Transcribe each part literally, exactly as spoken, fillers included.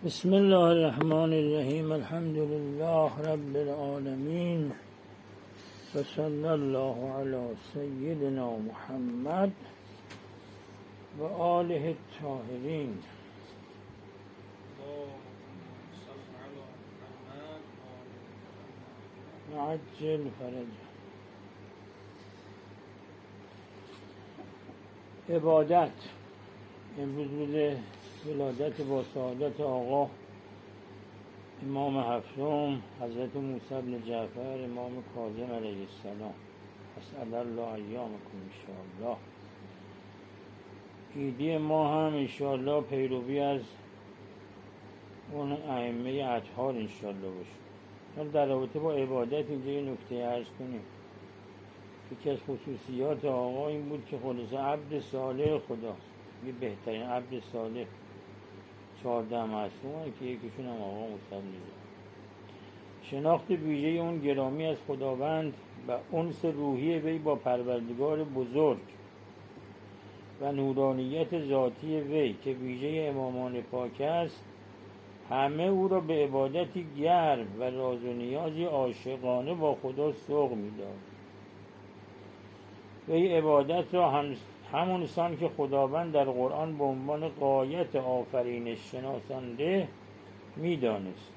بسم الله الرحمن الرحیم. الحمد لله رب العالمین و صلی الله علی سیدنا محمد و آله الطاهرین. عجل فرج. عبادت. امروز روز ولادت با سعادت آقا امام هفتم حضرت موسی بن جعفر امام کاظم علیه السلام. اسأل الله ایامکم انشاءالله. عیدی ما هم انشاءالله پیروی از اون ائمه اطهار انشاءالله باشه. در رابطه با عبادت اینجا یه نکته عرض کنیم. یکی از خصوصیات آقا این بود که خلاصه عبد صالح خداست. یه بهترین عبد صالح چهارده معصومه که یکیشون هم آقا موسی. شناخت ویژه اون گرامی از خداوند و انس روحی وی با پروردگار بزرگ و نورانیت ذاتی وی که ویژه امامان پاک است، همه او را به عبادتی گرم و راز و نیازی عاشقانه با خدا سوق می‌داد. وی عبادت را هم همون سان که خداوند در قرآن به عنوان غایت آفرینش شناسانده می‌دانست.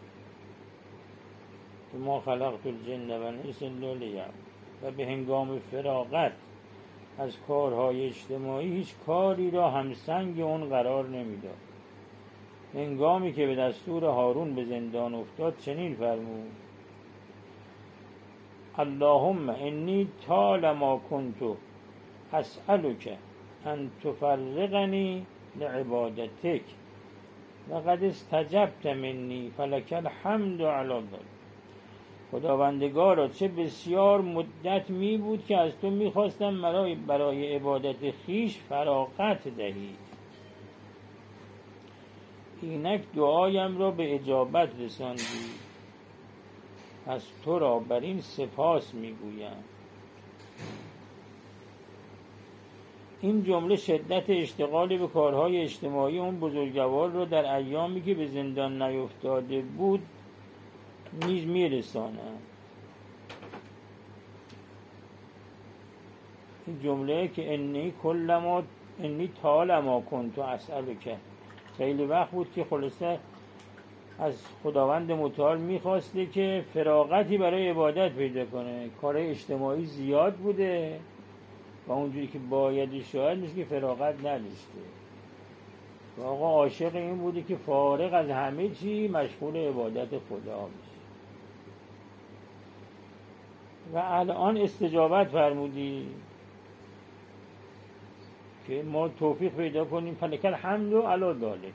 ما خلقت الجن و الانس الا لیعبدون. و به هنگام فراغت از کارهای اجتماعی هیچ کاری را همسنگ اون قرار نمی‌داد. هنگامی که به دستور هارون به زندان افتاد چنین فرمود: اللهم انی طالما کنت اسألک ان تفرغنی لعبادتک لقد استجبت منی فلک الحمد علی ذلک. خداوندگارا چه بسیار مدت می بود که از تو میخواستم برای برای عبادت خیش فراغت دهی. اینک دعایم را به اجابت رساندی، پس تو را بر این سپاس میگویم. این جمله شدت اشتغال به کارهای اجتماعی اون بزرگوار را در ایامی که به زندان نیفتاده بود نیز میرساند. این جمله که انی کلما انی طالما کنت اسألک، خیلی وقت بود که خلاصه از خداوند متعال میخواسته که فراغتی برای عبادت پیدا کنه. کار اجتماعی زیاد بوده و اونجوری که باید شاید نیست که فراغت نداشته. و آقا عاشق این بوده که فارغ از همه چی مشغول عبادت خدا بشه. و الان استجابت فرمودی که ما توفیق پیدا کنیم فلک الحمد علی ذلک.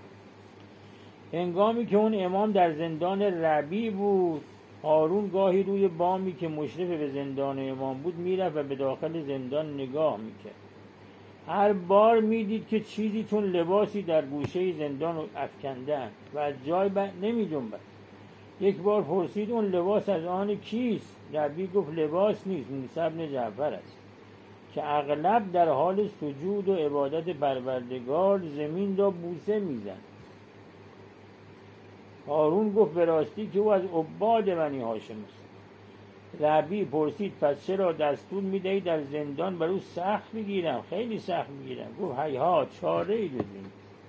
هنگامی که اون امام در زندان ربیع بود، هارون گاهی روی بامی که مشرف به زندان امام بود میرفت و به داخل زندان نگاه میکرد. هر بار میدید که چیزی چون لباسی در گوشه زندان افکندن و از جای نمی جنبد. یک بار پرسید اون لباس از آن کیست؟ ربیع گفت لباس نیست، موسی بن جعفر است که اغلب در حال سجود و عبادت پروردگار زمین را بوسه میزن. هارون گفت به راستی که او از عباد بنی هاشم است. ربیع پرسید پس چرا دستور میدهی در زندان بر او سخت بگیرم؟ خیلی سخت بگیرم. گفت هیهات، چاره ای جز این.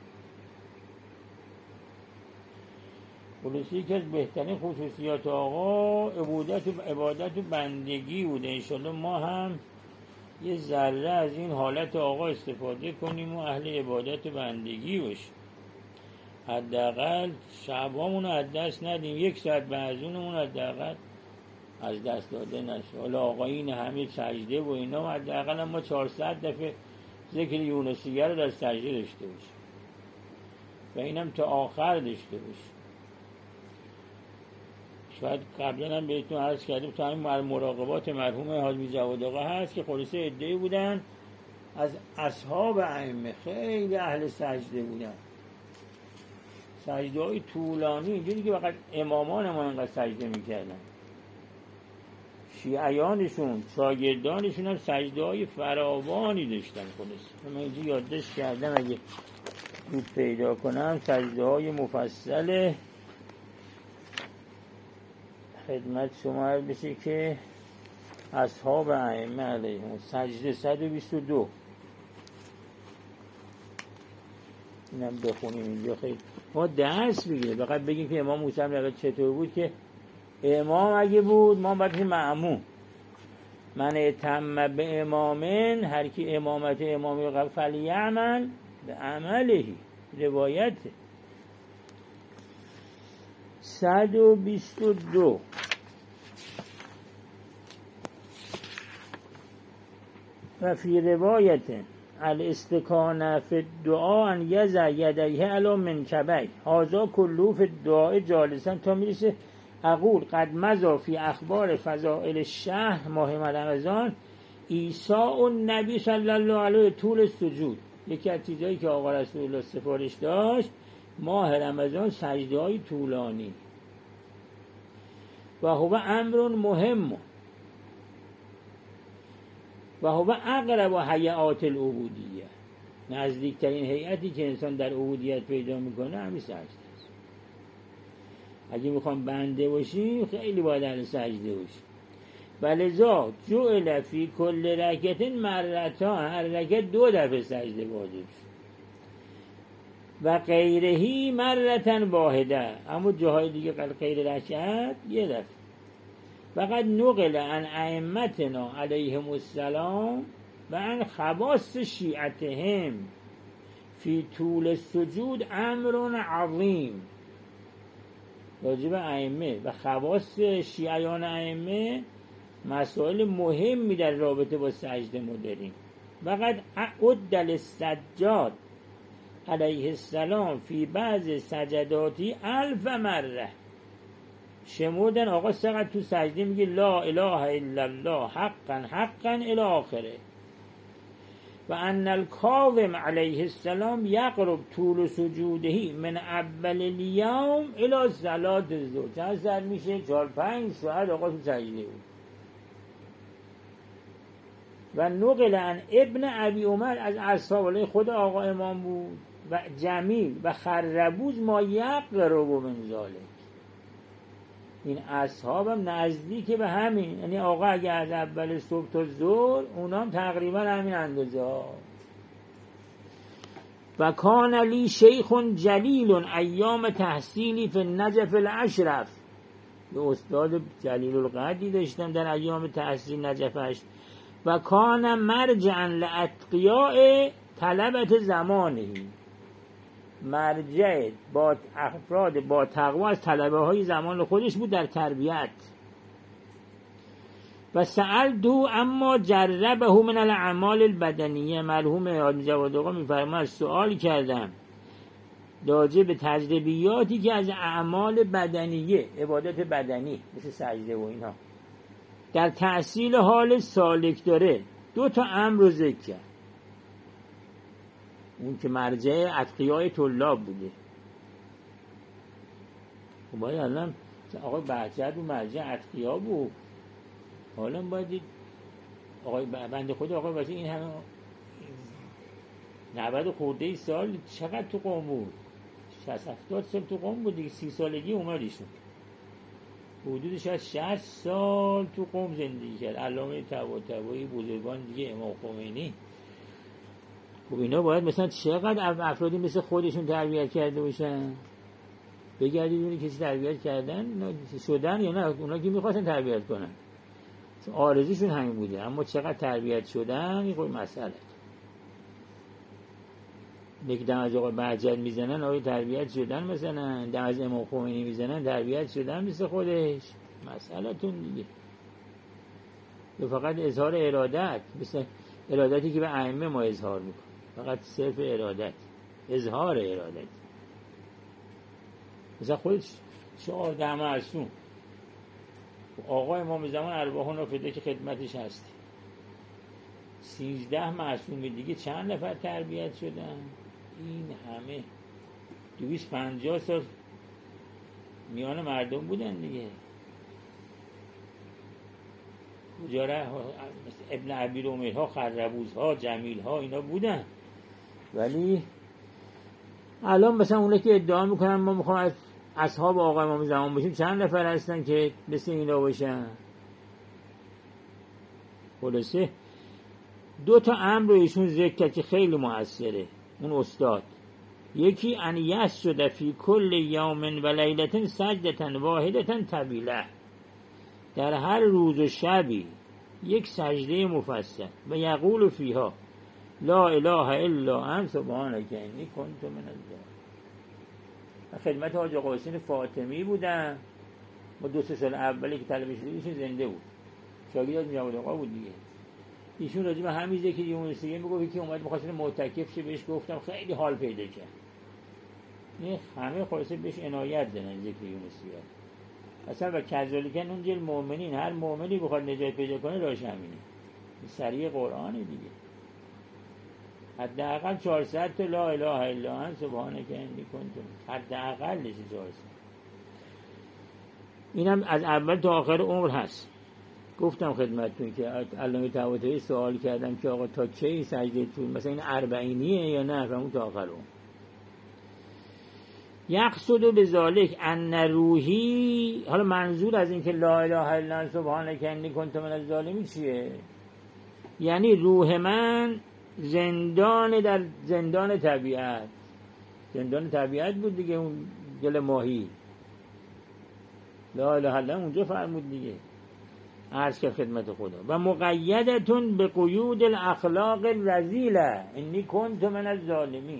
خلاصی که از بهترین خصوصیات آقا عبادت و عبادت و بندگی بوده. انشالله ما هم یه ذره از این حالت آقا استفاده کنیم و اهل عبادت و بندگی باشیم. حداقل شبامون رو از دست ندیم، یک ساعت بعضونمون حداقل از دست داده نشه. حالا آقایین همه سجده و اینا حداقل ما چهارصد دفعه ذکر یونسیه رو در سجده داشته باشیم و اینم تا آخر داشته باشیم. شاید قبلا هم بهتون عرض کردیم تا همین مراقبات مرحوم حاجی جواد آقا هست که خلاصه عده‌ای بودن از اصحاب ائمه خیلی اهل سجده بودن، سجده های طولانی، اینجوری که فقط امامان ما اینقدر سجده میکردن. شیعیانشون شاگردانشون هم سجده های فراوانی داشتن. خلاصه من اینجا یادداشت کردم، اگه زود پیدا کنم سجده های مفصل خدمت شما عرض بشه که اصحاب ائمه علیهم سجده صد و بیست و دو اینم بخونیم اینجا. خیلی ما درس بگیره فقط بگیم که امام موسی بن چطور بود که امام اگه بود ما باید معموم من اتم به امامن هر کی امامت امامی قبل فلیعمل به عملهی روایت صد و بیست و دو. و فی روایت الاستکانه فی الدعا ان یضع یدیه علی منکبیه هذا کله فی الدعاء جالسا تا میرسه اقول قد مضی فی اخبار فضائل الشهر ماه رمضان ایساء النبی صلی الله علیه طول السجود. یکی از چیزایی که آقا رسول الله سفارش داشت ماه رمضان سجده های طولانی و هو امر مهم و هو اقرب هیئات العبودیه نزدیکترین هیئتی که انسان در عبودیت پیدا میکنه همین سجده است. اگه میخوام بنده باشیم خیلی باید اهل سجده باشیم. ولذا جعل فی کل رکعت مرتان هر رکعت دو دفعه سجده واجب شد و غیرهی مرتن واحده اما جاهای دیگه غیر رکعت یه دفعه. فقط نقل عن ائمتنا علیهم السلام و عن خواص شیعتهم فی طول السجود امر عظیم. راجب ائمه و خواص شیعیان ائمه مسائل مهمی در رابطه با سجده ما داریم. وقد عد للسجاد علیه السلام فی بعض سجداتی الف مره شمردن آقا چقدر تو سجده میگه لا اله الا الله حقا حقا الی آخره. و ان الکاظم علیه السلام یقرب طول سجوده من اول الیوم الی صلاة الظهر چند ساعت میشه؟ چهار پنج ساعت آقا تو سجده بود. و نقل عن ابن ابی عمر از اصحاب علیه خود آقا امام بود و جمیل و خربوز ما یقرب من ذلک این اصحابم نزدیک به همین یعنی آقا اگه از اول صبح تا ظهر اونام تقریبا همین اندازه ها. و کان لی شیخ جلیل ایام تحصیلی فی النجف الاشرف یه استاد جلیل القدری داشتم در ایام تحصیل نجفش و کان مرجعا لاتقیاء طلبت زمانه مرجع با افراد با تقوا از طلبه های زمان خودش بود در تربیت. و سأل دو اما جربه من الاعمال البدنیه مرحوم جواد آقا میفرماید سؤال کردم راجع به تجربیاتی که از اعمال بدنیه عبادت بدنی مثل سجده و اینا در تحصیل حال سالک داره دو تا امر رو ذکر کرد. اون که مرجع اتقیای طلاب بوده خب باید الان آقای بهجت و مرجع اتقیا بود حالا باید آقای بنده خود آقای بچه این همه نود خورده سال چقدر تو قوم بود؟ شصت هفتاد سال تو قوم بود دیگه. سی سالگی اومدیشون حدود شاید شصت سال تو قوم زندگی کرد. علامه طباطبایی بزرگان دیگه امام خمینی. خب اینا باید مثلا چقدر افرادی مثل خودشون تربیت کرده باشن بگردید اونی کسی تربیت کردن شدن یا نه اونا که میخواستن تربیت کنن آرزوشون همین بوده اما چقدر تربیت شدن این خود مسئله. یکی دم از آقای بهجت میزنن آقای تربیت شدن مثلا دم از امام خمینی میزنن تربیت شدن مثل خودش مسئله تون دیگه. یا فقط اظهار ارادت مثل ارادتی که به ائمه ما اظهار میکنه فقط صرف ارادت اظهار ارادت مثلا خودش شعار ده معصوم آقا امام زمان ارواحون را فدا که خدمتش هستی سیزده معصوم دیگه چند نفر تربیت شدن این همه دویست پنجاه سال میان مردم بودن دیگه کجا ابن عبیر امیرها خربوزها جمیلها اینا بودن ولی الان مثلا اونه که ادعا میکنن ما میخوام از اصحاب آقا امام زمان باشیم، چند نفر هستن که مثل اینا باشن؟ خلاصه دو تا امر رو ایشون ذکر کرد که خیلی موثره اون استاد. یکی ان یسجد فی کل یوم و لیلة سجدة واحدة طویلة، در هر روز و شبی یک سجده مفصل، و یقول فیها لا اله الا انت سبحانک انی کنت من الظالمین. خدمت حاج آقا حسین فاطمی بودم با دو سه سال اولی که طلبه شده ایشون زنده بود، شاگرد جواد آقا بود دیگه. ایشون راجع به همین ذکر یونسیه میگفت که اومد می‌خواست معتکف شه، بهش گفتم خیلی حال پیدا کرد. این همه خلاصه بهش عنایت دارن ذکر یونسیه. اصلا و کذالک اون جل مؤمنین، هر مؤمنی بخواد نجات پیدا کنه راهش همینه، سریع قرآنه دیگه. حداقل چهارصد تا لا اله الا انت سبحانک انی کنت، حداقلش چهارصد. اینم از اول تا آخر عمر هست. گفتم خدمتتون که علامه طباطبایی سوال کردم که آقا تا چه سجده طول، مثلا این اربعینیه یا نه؟ فهمون تا آخر عمر. یقصد بذالک ان روحی، حالا منظور از این که لا اله الا انت سبحانک انی کنت من الظالمین چیه؟ یعنی روح من زندان در زندان طبیعت، زندان طبیعت بود دیگه، اون گل ماهی لا اله الا اونجا فرمود دیگه، عرض کرد خدمت خدا. و مقیدتون به قیود الاخلاق الرذیله انی کنت من الظالمین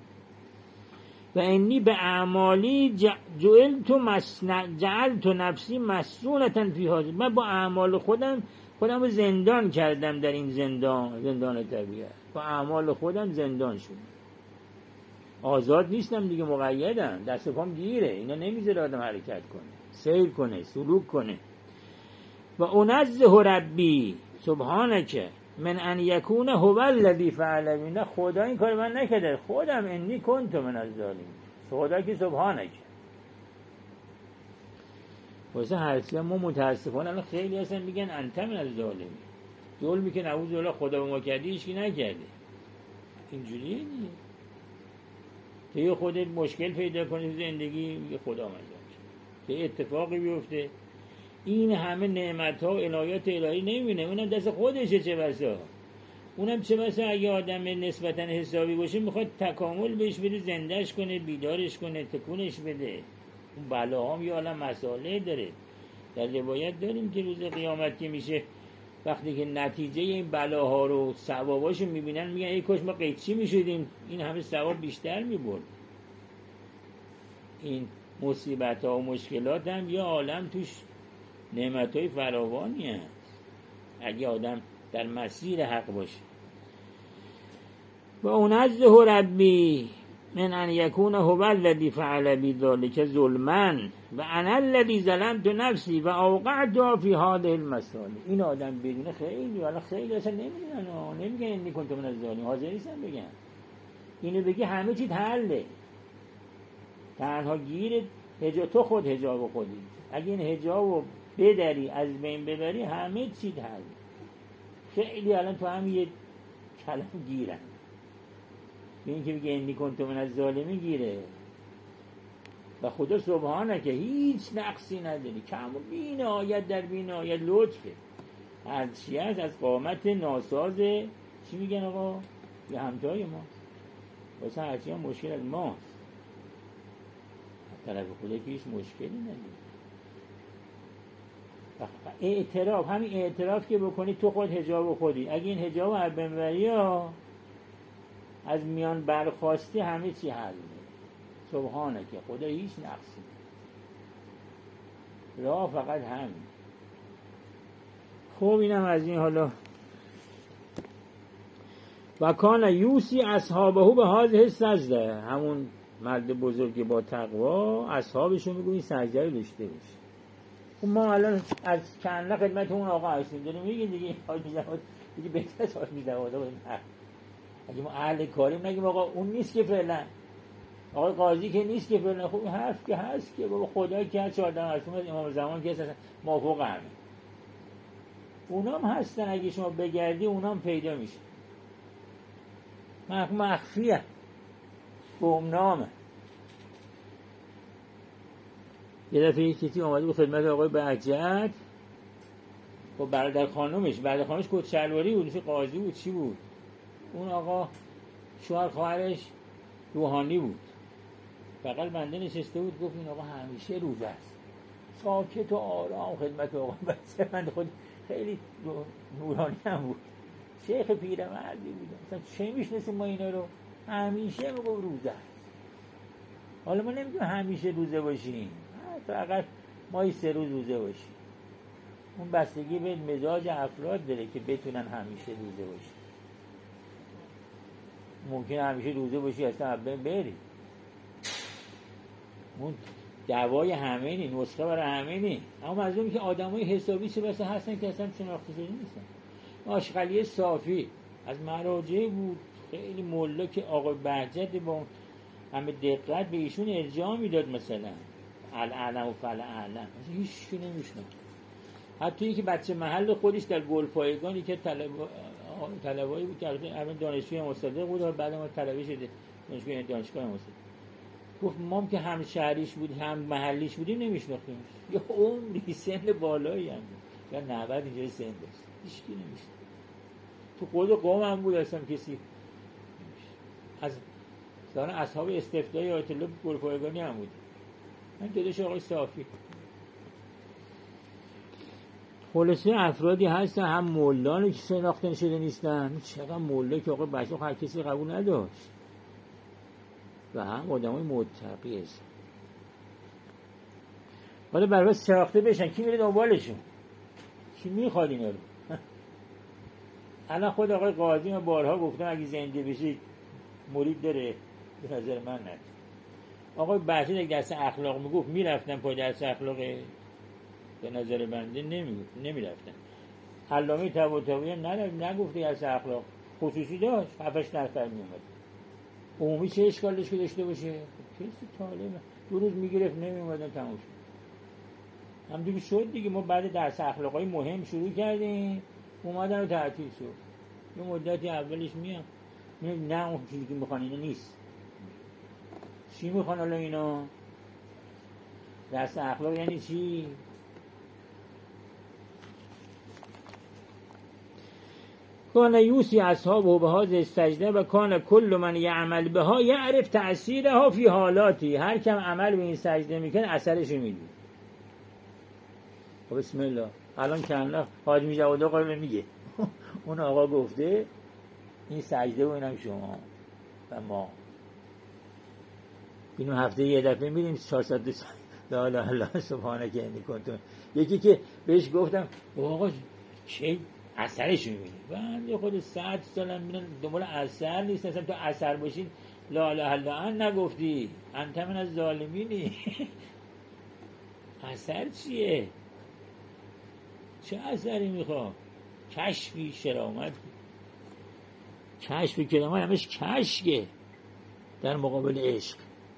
و انی به اعمالی جعلت مسن جعلت نفسی مسجونة فی هذا، من با اعمال خودم خودم رو زندان کردم در این زندان، زندان طبیعت، با اعمال خودم زندان شدم، آزاد نیستم دیگه، مقیدم، دست پام گیره، اینا نمیذاره آدم حرکت کنه، سیر کنه، سلوک کنه. و انزه ربی سبحانک من ان یکون هو الذی فعل بنا، خدا این کار من نکرده، خودم انی کنت من الظالمین، خدا که سبحانک. واسه هرچی ما متاسفانه الان خیلی هستن میگن انت من الظالمین، ظلمی که نعوذ بالله خدا به ما کرده هیچ کی نکرده. اینجوریه دیگه، که یه خودت مشکل پیدا کنی زندگی میگه خدا من کرد، که اتفاقی بیفته این همه نعمت ها و عنایات الهی نمیبینه، اونم دست خودشه، چه بسا اونم چه بسا اگه آدم نسبتا حسابی باشه میخواد تکامل بهش بده، زندهش کنه، بیدارش کنه، تکونش بده. اون بلا هم یه عالم مسائله داره. در روایت داریم که روز قیامت که میشه، وقتی که نتیجه این بلاها رو ثواباشو میبینن میگن ای کاش ما قیچی میشدیم، این همه ثواب بیشتر میبرد. این مصیبت ها و مشکلات هم یه عالم توش نعمت های فراوانی هست اگه آدم در مسیر حق باشه. و انزه ربی من ان یکون هو الذی فعل بی ذلک ظلما و انا الذی ظلمت نفسی و اوقعت فی هذه المصالح. این آدم بدونه خیلی، ولی خیلی اصلا نمیدونن، نمیگن انی کنت من الظالمین، حاضر نیستن بگن. اینو بگی همه چیز حله، تنها گیر حجاب، تو خود حجاب خودی، اگه این حجابو بدری از بین ببری همه چیز حل. خیلی الان تو هم یه کلم گیرن، این که میگه انی کنت من الظالمین گیره. و خدا سبحانه که هیچ نقصی نداری، کم و بی نهایت در بی نهایت لطفه. هرچی هست از قامت ناساز چی میگن آقا؟ یه همتای ما، واسه هرچی هم مشکل از ماست، طرف خدا که هیچ مشکلی نداری. اعتراف، همین اعتراف که بکنی تو خود حجاب خودی، اگه این حجاب رو بنبری ها از میان برخواستی همه چی حل میشه. سبحانه که خدا هیچ نقصی نداره، راه فقط همین. خوب اینم از این. حالا و کان یوسی اصحابه به هذه سجده، همون مرد بزرگی با تقوا اصحابشون میگه این سجده رو داشته باشه. ما الان از چند خدمت اون آقا هستیم داریم میگیم دیگه حاج می‌زواد دیگه بهتر از حاج می‌زواد اگه ما اهل کاریم نگیم آقا اون نیست که فعلا، آقا قاضی که نیست که فعلا، خب حرف که هست که بابا خدا که هست، چهارده معصوم از امام زمان که هست موافق همین، اونام هستن، اگه شما بگردی اونام پیدا میشه، مخفیه. گمنامه. یه دفعه کسی اومده به خدمت آقای بهجت با برادر خانومش، برادر خانومش کت شلواری بود، مثل قاضی بود، چی بود؟ اون آقا شوهر خواهرش روحانی بود، بغل بنده نشسته بود. گفت این آقا همیشه روزه است، ساکت و آرام خدمت آقا بهجت. من خود خیلی نورانی هم بود، شیخ پیرمردی بود، مثلا چه میشناسیم ما اینا رو؟ همیشه میگه روزه است. حالا ما نمیگیم همیشه روزه باشیم، فقط ما سه روز روزه باشیم. اون بستگی به مزاج افراد داره که بتونن همیشه روزه باشیم. ممکنه همیشه روزه باشی اصلا بری. اون دوای همه نی، نسخه برای همه نی. اما منظورم که آدمای حسابی چه بسا هستن که اصلا شناخته شده نیستن. آشغالی صافی از مراجع بود، خیلی ملا که آقای بهجت با همه دقت به ایشون ارجاع میداد، مثلا الاعلم و فالاعلم هیچ کی نمیشنه. حتی اینکه بچه محل خودش در گلپایگانی که طلب طلبایی بود که الان دانشجوی مصادره بود و بعد ما طلبه شده دانشگاه دانشگاه مصادره، گفت ما که هم شهریش بود هم محلیش بودیم نمیشناختیمش. یا عمری سن بالایی هم بود یا نود اینجای سن داشت، هیچ کی نمیشناخت. تو خود قوم هم بود اصلا کسی از دارن اصحاب استفتای آیت الله گلپایگانی هم بود. من داداش آقای صافی. خلاصه افرادی هستن هم مولانی که شناخته شده نیستن، چقدر مولا که آقای بهجت هر کسی قبول نداشت، و هم آدمای متقی هستن. حالا برای شناخته بشن کی میره دنبالشون؟ کی میخواد اینا رو؟ الان خود آقای قاضی من بارها گفتم اگه زنده بشید مرید داره، به نظر من نه. آقای بهجت اگه درس اخلاق میگفت میرفتن پای درس اخلاق، به نظر بنده نمیگفت نمیرفتن. علامه طباطبایی هم نگفته درس اخلاق خصوصی داشت، هفتش نفر میومد. عمومی چه اشکالش که داشته باشه؟ کسی طالبه دو روز میگرفت نمیومدن، تموم شد. همونجوری شد دیگه. ما بعد درس اخلاقای مهم شروع کردیم، اومدن و تعطیل شد. یه مدتی اولش میام نه اون چیزی که میخوان اینا نیست. چی میخوان حالا اینا؟ درس اخلاق یعنی چی؟ کان یوسی اصحابه به هذه السجده و کان کل من یعمل بها یعرف تأثیرها فی حالاتی. هر کم عمل به این سجده میکنه اثرش میدید. بسم الله. الان کنه حاجی جواد آقا میگه اون آقا گفته این سجده و اینم شما و ما اینو هفته یه دفعه میریم چهارصد لا اله الا الله سبحانك انی کنت. یکی که بهش گفتم آقا چه اثرش میبینی؟ بنده خود صد سالم میرن دنبال اثر نیست. اصلا تو اثر باشین لا اله الا الله نگفتی انت من از ظالمینی. اثر چیه؟ چه اثری میخواد؟ کشفی شرامت، کشفی کرامت همش کشکه در مقابل عشق.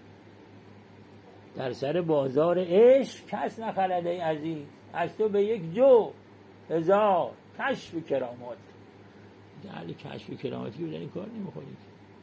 در سر بازار عشق کس نخلده ای عزیز، از تو به یک جو هزار کشف کرامات. دلی کشف کراماتی رو در این کار نمیخورید.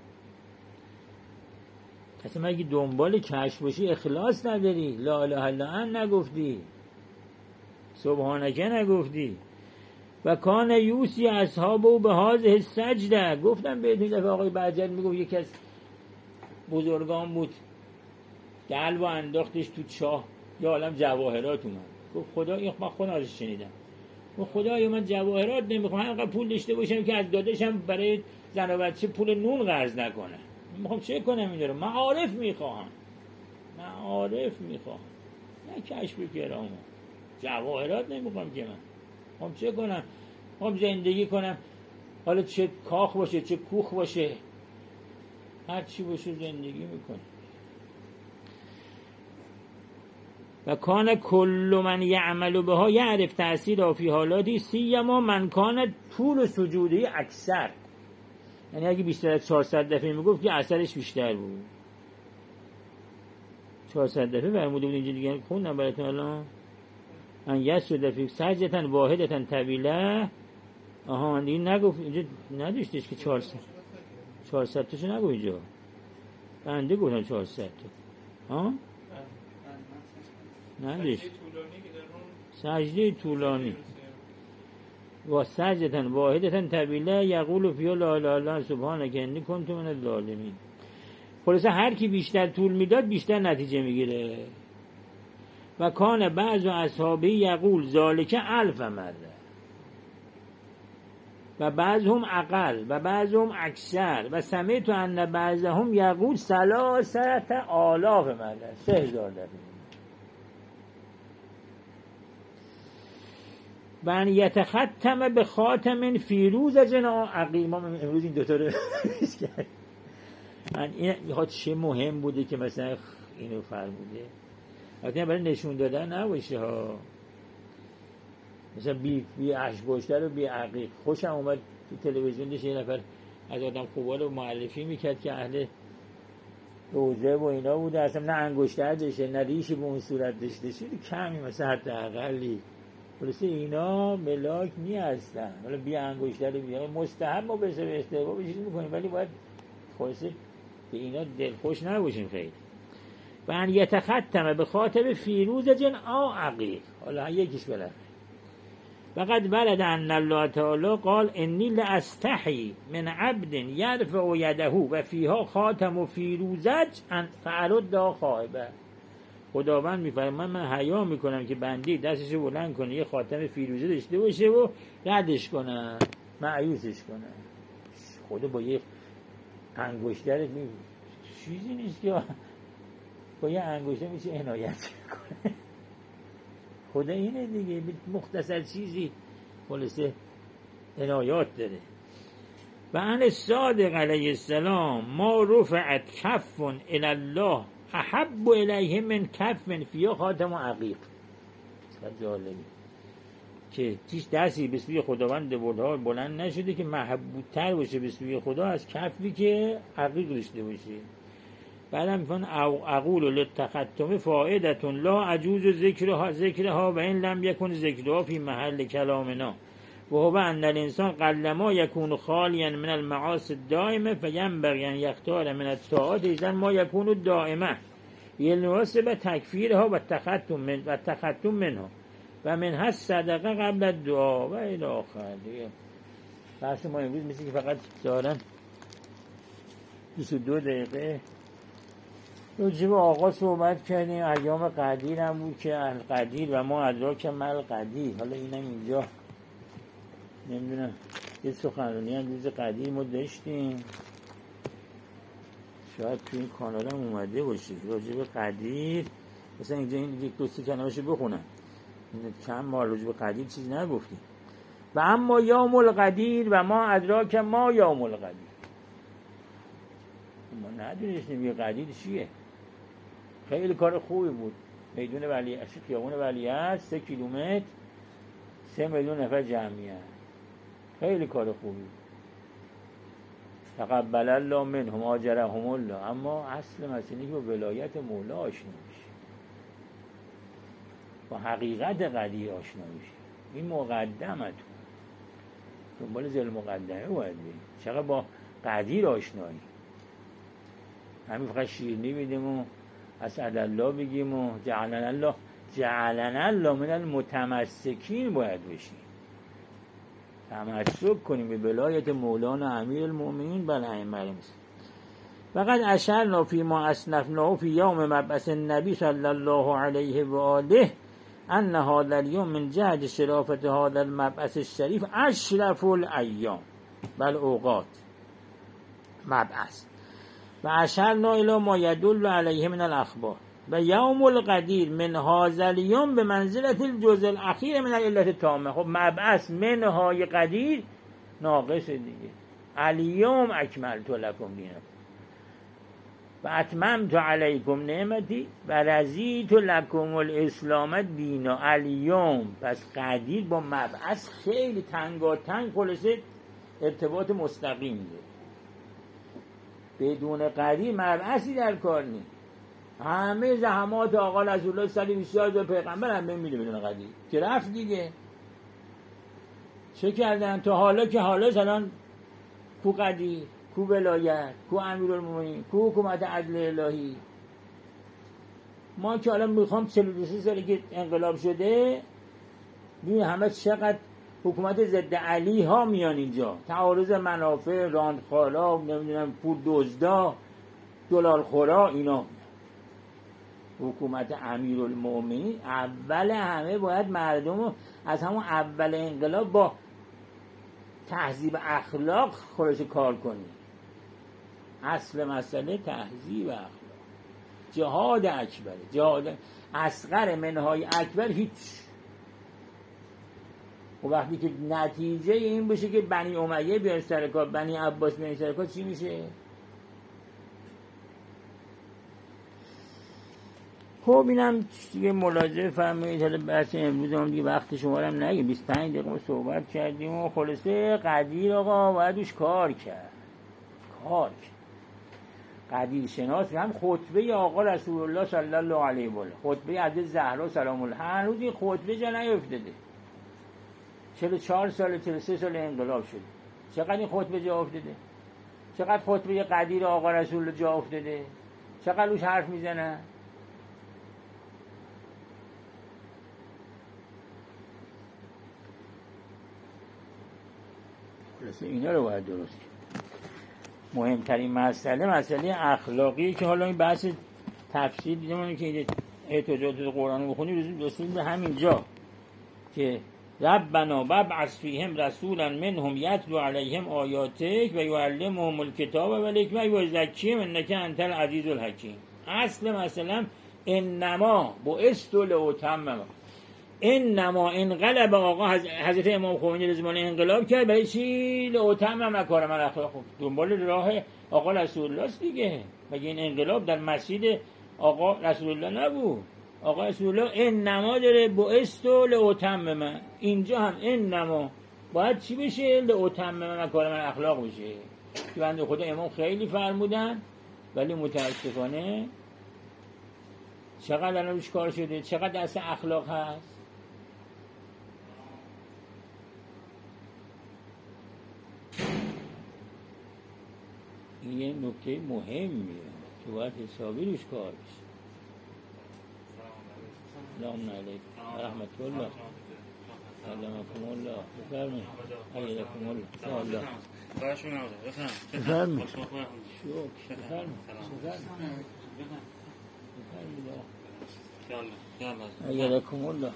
اصلا اگه دنبال کشف باشی اخلاص نداری، لا اله الا الله نگفتی، سبحانک نگفتی. و کان یوسی اصحابه به هذه السجده. گفتم به این دفعه آقای بهجت میگفت یکی از بزرگان بود دلو انداختش تو چاه، یا عالم جواهرات اومد. گفت خدا این من خودم ازش شنیدم، گفت خدایا من جواهرات نمیخوام، اینقدر پول داشته باشم که از داداشم برای زن و بچه پول نون قرض نکنه. میخوام چه کنم این رو؟ معارف میخوام، معارف میخوام، نه کشف کرامو. جواهرات نمیخوام که من میخوام چه کنم؟ میخوام زندگی کنم، حالا چه کاخ باشه چه کوخ باشه، هر چی باشه زندگی میکنم. و کان کل من یعمل بها یعرف تأثیر فی حالاتی سیما من کان طول سجودی اکثر. یعنی اگه بیشتر از چهارصد دفعه میگفت که اثرش بیشتر بود. چهارصد دفعه فرموده بود اینجا دیگه خوندم براتون الان. ان یسجد فی سجدة واحدة طویلة. آها این نگفت اینجا، نداشتش که چهارصد چهارصد تاشو نگفت اینجا. بنده گفتم چهارصد تا. ها؟ نه سجده طولانی و سجدتن واحدتن طویله یقول فیها لا اله الا الله سبحانک انی کنت من الظالمین. خلاصه هر کی بیشتر طول میداد بیشتر نتیجه میگیره. و کان بعض اصحابه یقول ذالک الف مره و بعضهم اقل و بعضهم اکثر و سمعت ان بعضهم یقول ثلاثه آلاف مره، سه هزار دفعه. و ان یتختم به خاتم فیروز جنا عقیق. ما امروز این دوتا رو من این ها چه مهم بوده که مثلا اینو فرموده، البته برای نشون دادن نباشه ها. مثلا بی بی اشباشتر و بی عقیق. خوشم اومد تو تلویزیون داشت یه نفر از آدم خوبا رو معرفی میکرد که اهل روزه و اینا بوده، اصلا نه انگشتر داشته نه ریشی به اون صورت داشته، چیزی کمی مثلا حتی اقلی. خلاصه اینا ملاک نی هستن. حالا بی انگشتر بی مستحب ما به سبب استحباب چیز میکنیم، ولی باید خلاصه به اینا دلخوش نباشیم خیلی. و ان یتختم به خاتم فیروز جن آ عقیق. حالا یکیش بلد. وقد ورد ان الله تعالی قال انی لاستحی من عبد یرفع یده و فیها خاتم و فیروزج فارد خائبه. خداوند میفرماید من حیا میکنم که بندی دستشو بلند کنه یه خاتم فیروزه داشته باشه و ردش کنه، مایوسش کنه. خدا با یه انگشتر می چیزی نیست که با یه انگشتر میشه عنایت کنه. خدا اینه دیگه، مختصر چیزی خلاصه عنایات داره. و ان صادق علیه السلام ما رفعت کف الی الله احب الیه من کف فیها خاتم و عقیق. چقدر جالبه که هیچ دستی به سوی خداوند بلند بلند نشده که محبوب‌تر باشه به سوی خدا از کفی که عقیق داشته باشه. بعدم میفهمن اقول للتختم فائدة لا اجوز ذکرها ذکرها و این لم یکن ذکرها فی محل کلامنا و هو ان الانسان قلما یکون خالیا من المعاصی الدائمه فینبغی ان یختار من الطاعات اذا ما یکون دائمه يناسب تکفیرها و تختم من و تختم منها و من هست صدقه قبل الدعا و الی آخر. دیگه بحث ما امروز مثل که فقط دارن بیست و دو دقیقه راجب آقا صحبت کردیم. ایام قدیر هم بود که اهل قدیر و ما ادراک مل قدیر. حالا اینم اینجا نمیدونم یه سخنرانی هم روز قدیر ما داشتیم، شاید توی این کانال هم اومده باشه راجب قدیر. مثلا اینجا این یک دوستی کنارشو بخونم، این چند ماه راجب قدیر چیز نگفتیم. و اما یوم القدیر و ما ادراک ما یوم القدیر. ما ندونستیم یه قدیر چیه. خیلی کار خوبی بود. میدون ولی خیابون ولیعصر سه کیلومتر سه میلیون نفر جمعیت. خیلی کار خوبی. تقبل الله منهم اجرهم الله. اما اصل مسئله که با ولایت مولا آشنا میشه، با حقیقت قدیر آشنا میشه. این مقدمه تو دنبال زل مقدمه باید بید. چقدر با قدیر آشنایی. همین فقط شیرینی بیدیم و اسعد الله بگیم و جعلنا الله جعلنا الله من المتمسکین باید بشیم. تمسک کنیم به ولایت مولانا امیر المؤمنین بل ائمه المسلمین. فقط اشرنا فی ما اصنفناه فی یوم مبعث النبی صلی الله علیه و آله ان هذا اليوم من جهت شرافت هذا المبعث الشریف اشرف الایام بل اوقات مبعث. و اشرنا الی ما یدل علیه من الاخبار و یوم القدیر من هذا اليوم به منزلت الجزء الاخیر من العلت التامه. خب مبعث منهای قدیر ناقص دیگه. الیوم اکملت لکم دینکم و اتممت علیکم نعمتی و رضیت لکم الاسلام دینا. الیوم پس قدیر با مبعث خیلی تنگاتنگ خلاصه ارتباط مستقیم داره. بدون قدیر مبعثی در کار نیست. همه زحمات آقا رسول الله صلی الله علیه و پیغمبر هم میمیره بدون قدیر که رفت دیگه. چه کردن تا حالا که حالا الان کو قدیر کو ولایت، کو امیرالمومنین، کو حکومت عدل الهی. ما که الان میخوام چهل و دو سالی که انقلاب شده ببین همه چقدر حکومت ضد علی ها میان اینجا، تعارض منافع، راندخارا، نمیدونم پول دزدا، دلار خورا، اینا. حکومت امیرالمومنین اول همه باید مردم از همون اول انقلاب با تهذیب اخلاق خلاص کار کنی. اصل مسئله تهذیب اخلاق. جهاد اکبر، جهاد اصغر منهای اکبر هیچ. و وقتی که نتیجه این بشه که بنی امیه بیان سر کار، بنی عباس بیان سر کار، چی میشه؟ خب اینم دیگه ملاحظه فرمایید. حالا بحث امروز هم دیگه وقت شما رو هم نگیم، بیست و پنج دقیقه ما صحبت کردیم و خلاصه قدیر آقا باید روش کار کرد. کار کرد. قدیر شناس هم خطبه آقا رسول الله صلی الله علیه و آله، خطبه حضرت زهرا سلام الله، هنوز این خطبه جا نیفتاده. چهل و چهار سال چهل و سه سال انقلاب شده، چقدر این خطبه جا افتاده؟ چقدر خطبه قدیر آقا رسول الله جا افتاده؟ چقدر روش حرف میزنن؟ خلاصه اینا رو باید درست کرد. مهمترین مسئله مسئله اخلاقی که حالا این بحث تفسیر دیدم که این احتجاجات قرآن رو بخونی رسید به همین جا که ربنا وابعث فیهم رسولا منهم یتلو علیهم آیاتک و یعلمهم الکتاب والحکمة و یزکیهم انک انت العزیز الحکیم. اصل مثلا انما بعثت لاتمم، انما انقلب آقا حضرت امام خمینی رضوان انقلاب کرد برای چی؟ لاتمم مکارم الاخلاق. دنبال راه آقا رسول الله است دیگه. مگه این انقلاب در مسجد آقا رسول الله نبود؟ آقا رسول الله انما داره بعثت لاتمم، اینجا هم انما باید چی بشه؟ لاتمم مکارم الاخلاق بشه که بنده خدا امام خیلی فرمودن، ولی متاسفانه چقدر الان روش کار شده، چقدر دست اخلاق هست. این یه نکته مهمیه که باید حسابی روش کار بشه. سلام علیکم رحمت الله سلامکم الله. بفرمایید علیکم الله سلام باشون آقا بفرمایید بفرمایید شو بفرمایید یالا یالا علیکم الله.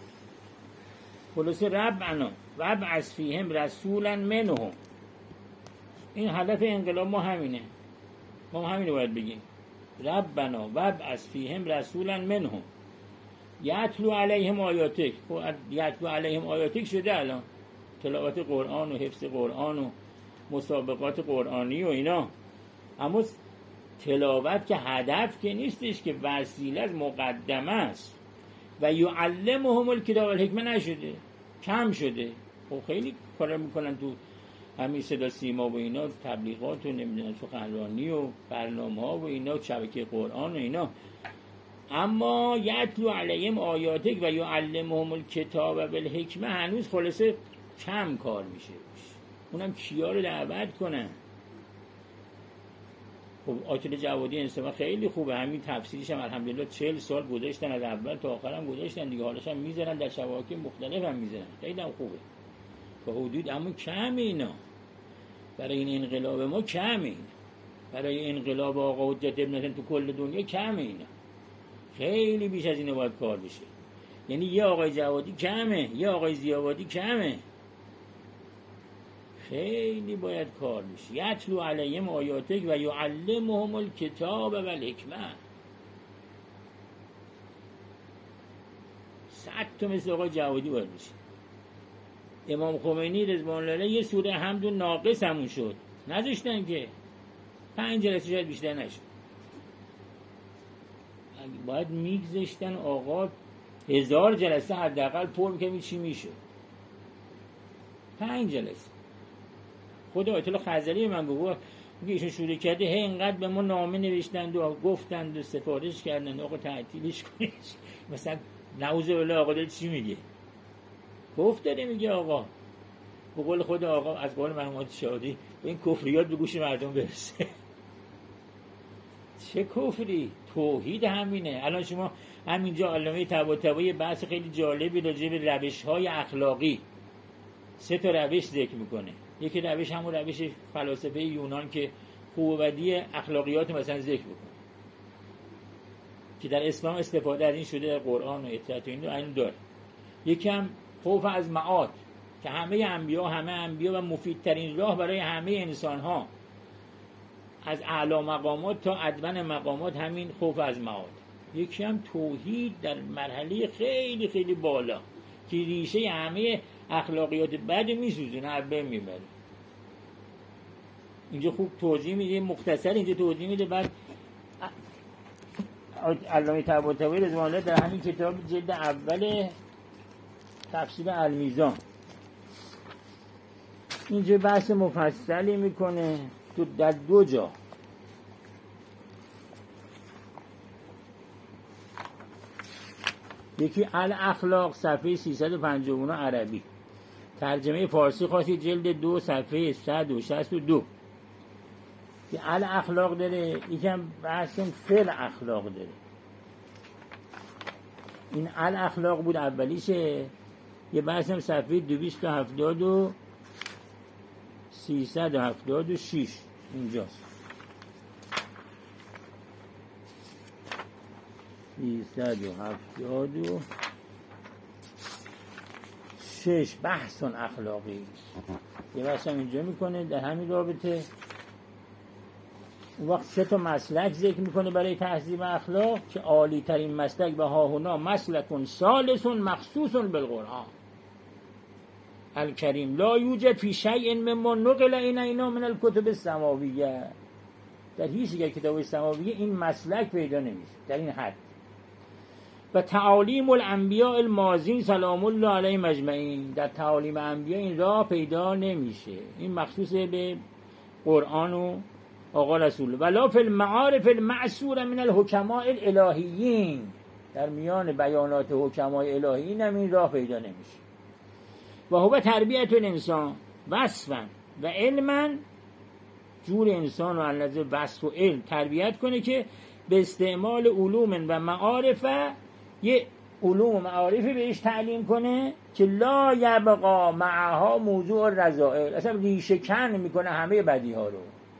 خلاص ربنا وابعث فیهم رسولا منهم، این هدف انقلاب ما همینه، ما همینه باید بگیم. ربنا وابعث فیهم رسولا منهم یتلو علیهم آیاتک. یتلو علیهم آیاتک شده الان تلاوت قرآن و حفظ قرآن و مسابقات قرآنی و اینا، اما تلاوت که هدف که نیستش، که وسیله از مقدمه است. و یعلمهم الکتاب والحکمة نشده، کم شده. خب خیلی کار میکنن تو همین صدا سیما و اینا، تبلیغات و نمیدونم سخنرانی و برنامه ها و اینا، شبکه قرآن و اینا، اما یتلو علیهم آیاتک و یعلمهم الکتاب والحکمة هنوز خلاصه کم کار میشه. اونم کیا رو دعوت کنن؟ خب آیت جوادی انصفا خیلی خوبه، همین تفسیرش هم الحمدلله چهل سال گذاشتن، از اول تا آخر هم گذاشتن دیگه، حالش هم میذارن در شبکه مختلف هم میذارن، خیلی هم خوبه با حدود. اما کم اینا برای این انقلاب ما، کم اینا برای انقلاب آقا حجت ابن حسن تو کل دنیا، کم اینا. خیلی بیش از اینو باید کار بشه. یعنی یه آقای جوادی کمه، یه آقای ضیاءبادی کمه، خیلی باید کار بشه. یتلو علیهم آیاتک و یعلمهم الکتاب والحکمة. صد تا مثل آقای جوادی باید بشه. امام خمینی رضوان الله علیه یه سوره حمد و ناقص همون شد، نذاشتن که پنج جلسه شاید بیشتر نشد. باید میگذاشتن آقا هزار جلسه حداقل پر میکنم چی میشه. پنج جلسه. خود آیت الله خزعلی من بگو میگه ایشون شروع کرده هی اینقدر به ما نامه نوشتند و گفتند و سفارش کردند آقا تعطیلش کنید. مثلا نعوذ بالله آقا داره چی میگه؟ گفت داره میگه آقا به قول خود آقا، از قول مرحوم شادی، به این کفریات به گوش مردم برسه. چه کفری؟ توحید همینه. الان شما همینجا علامه طباطبایی بحث خیلی جالبی راجع به روش‌های اخلاقی، سه تا روش ذکر میکنه. یکی روش همون روش فلاسفه یونان که خوب و بدی اخلاقیات مثلا ذکر میکنه که در اسلام استفاده از این شده، در قرآن و اطاعت و این داره. یکی هم خوف از معاد که همه انبیا همه انبیا و مفیدترین راه برای همه انسان ها از اعلی مقامات تا ادون مقامات همین خوف از معاد. یکی هم توحید در مرحله خیلی خیلی بالا که ریشه همه اخلاقیات بد میسوزونه، عبه میبره. اینجا خوب توضیح میده، مختصر اینجا توضیح میده. بعد علامه طباطبایی رضوان الله در همین کتاب جلد اول تفسیر المیزان اینجا بحث مفصلی میکنه تو در دو جا. یکی الاخلاق صفحه سیصد و پنجاه و نه عربی، ترجمه فارسی خاصی جلد دو صفحه صد و شصت و دو که الاخلاق داره. یکم بحث فعل اخلاق داره. این الاخلاق بود اولیشه. یه بحث هم صفحه دویست و هفتاد و سیصد و هفتاد و شش اینجاست. سیصد و هفتاد و شش بحث اخلاقی. یه بحث هم اینجا میکنه در همین رابطه. اون وقت سه تا مسلک ذکر میکنه برای تهذیب اخلاق که عالی ترین مسلک و هاهنا مسلکون سالسون مخصوصون بالقرآن الکریم لا یوجد فی شیء مما نقل الینا من الکتب السماویه. در هیچ یک کتاب سماویه این مسلک پیدا نمیشه در این حد. و تعالیم الانبیاء الماضین سلام الله علیهم اجمعین، در تعالیم انبیا این راه پیدا نمیشه. این مخصوص به قرآن و آقا رسول. ولا فی المعارف المعصور من الحکماء الالهیین، در میان بیانات حکمای الهیین هم این راه پیدا نمیشه. و هو تربیت الانسان وصفا و علما، جور انسان رو از وصف و علم تربیت کنه که به استعمال علوم و معارف، یه علوم و معارفی بهش تعلیم کنه که لا یبقا معها موضوع الرذائل، اصلا ریشه کن میکنه همه بدی ها رو.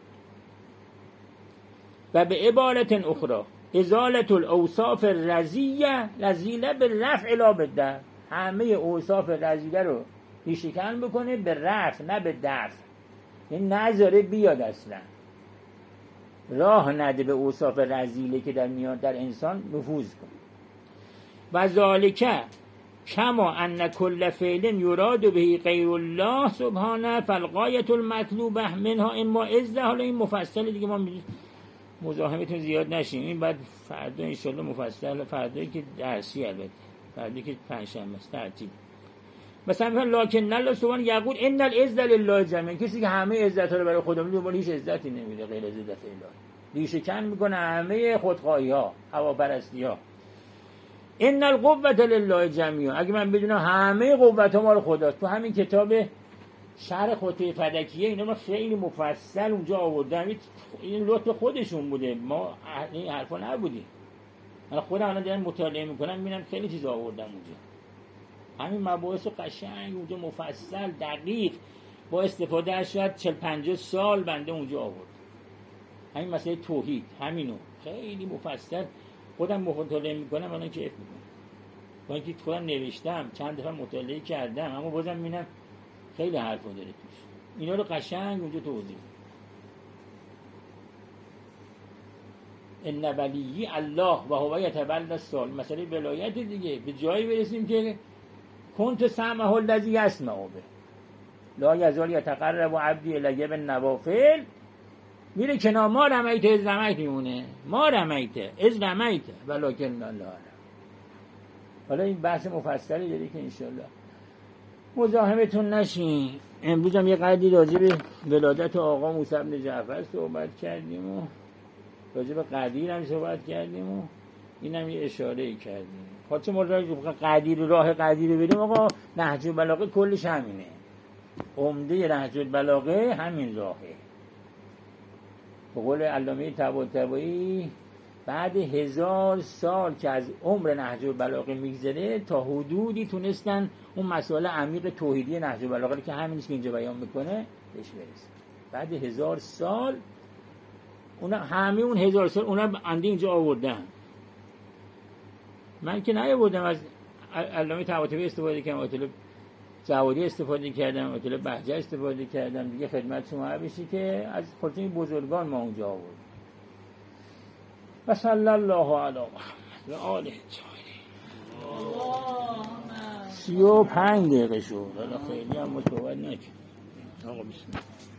و به عبارت اخرى ازالت الاوصاف الرذیه رذیله به رفع لا بالدفع، همه اوصاف رذیله رو ریشه کن بکنه به رفع نه به دفع. این نذاره بیاد، اصلا راه نده به اوصاف رذیله که در میان در انسان نفوذ کنه. و ذالکه کما ان کل فعل یراد به غیر الله سبحانه فالغایة المطلوبه منها اما عزه. حالا این مفصل دیگه، ما مزاحمتون زیاد نشیم. این بعد فردا انشالله مفصل، فردایی که درسی، البته فردایی که پنجشنبه است ترتیب. مثلا لکن الله سبحانه یقول ان العزة لله جميعا، کسی که همه عزت رو برای خدا میده، هیچ عزتی نمیده غیر از عزت الهی، ریشه کن میکنه همه خودخواهی ها، هواپرستی ها. ان القوة لله جميعا، اگه من بدونم همه قوت ها مال خداست. تو همین کتاب شرح خطه فدکیه اینا ما خیلی مفصل اونجا آوردم. این لطف خودشون بوده، ما این حرفا نبودیم. من خودم الان دارم مطالعه میکنم میبینم خیلی چیز آوردم اونجا. همین مباحث قشنگ اونجا مفصل دقیق با استفاده از شاید چهل پنجاه سال بنده اونجا آورد. همین مسئله توحید همینو خیلی مفصل خودم مطالعه میکنم، الان کیف میکنم. با اینکه خودم نوشتم چند دفعه مطالعه کردم، اما بازم میبینم خیلی حرفا داره توش. اینا رو قشنگ اونجا توضیح. ان ولی الله و هو یتولی الصالحین، مسئله ولایت دیگه. به جایی برسیم که کنت سمعه الذی یسمع به لا یزال یتقرب عبدی الی بالنوافل. میره کنار ما رمیت از رمیت میمونه، ما رمیت از رمیت ولکن الله. حالا این بحث مفصلی داره که انشالله مزاحمتون نشین. امروز هم یه قدری راجع به ولادت آقا موسی بن جعفر صحبت کردیم و راجع به قدیر هم صحبت کردیم و این هم یه اشاره کردیم. خاطر ما راجع به قدیر، راه قدیر بریم آقا، نهج البلاغه کلش همینه. عمده نهج البلاغه همین راهه. به قول علامه طباطبایی بعد هزار سال که از عمر نهج البلاغه میگذره تا حدودی تونستن اون مسائل عمیق توحیدی نهج البلاغه که همینیست که اینجا بیان میکنه بهش برسن. بعد هزار سال اونا همه اون هزار سال اونا انده اینجا آوردن. من که نیاوردم، از علامه طباطبایی استفاده کردم، آیت الله جوادی استفاده کردم، آیت الله بهجت استفاده کردم دیگه. خدمت شما بشی که از خودتون بزرگان ما اونجا آوردیم. و صلی الله علی محمد و آله الطاهرین. سی و پنج دقیقه شد، حالا خیلی هم متوجه نشد. آقا بسم الله.